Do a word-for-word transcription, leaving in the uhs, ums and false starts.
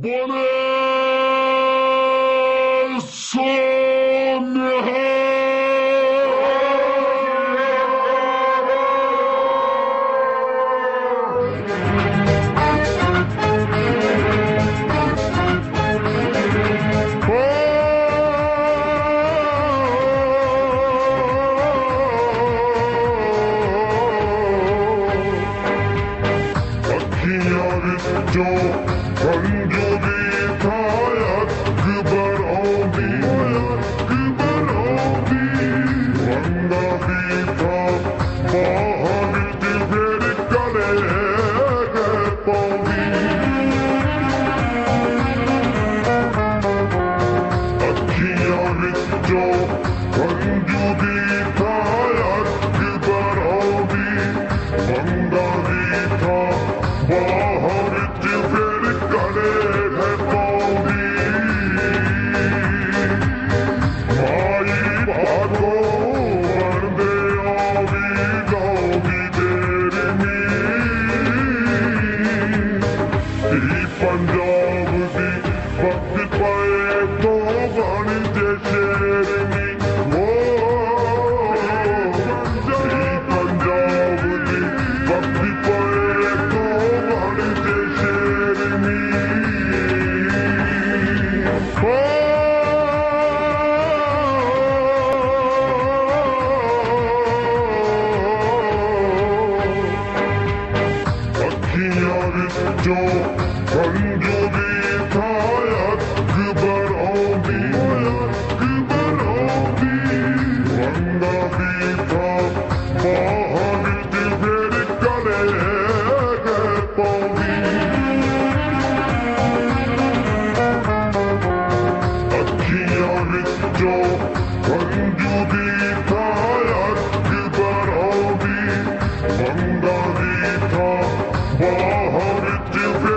Buona sonne. जो संजोगी था अकबर औदी अकबर औदी रंगा भी था महावित फिर कले गए पौदी अखियां विच जो संजोगी था अकबर औदी रंगा भी था महावित फिर कले है पौधी माई भागो बंदे आवी जाओगी तेरी नी पंजाब दी वक्त पाए तो बन जे शेरनी वो पंजाब दी वक्त पाए तो बन जे शेरनी अखियां विच जो संजोगी था अकबर औदी अकबर औदी रंगा भी था महावित फिर कले गए पौधी अखियां विच जो संजोगी था अकबर औदी रंगा भी था महावित फिर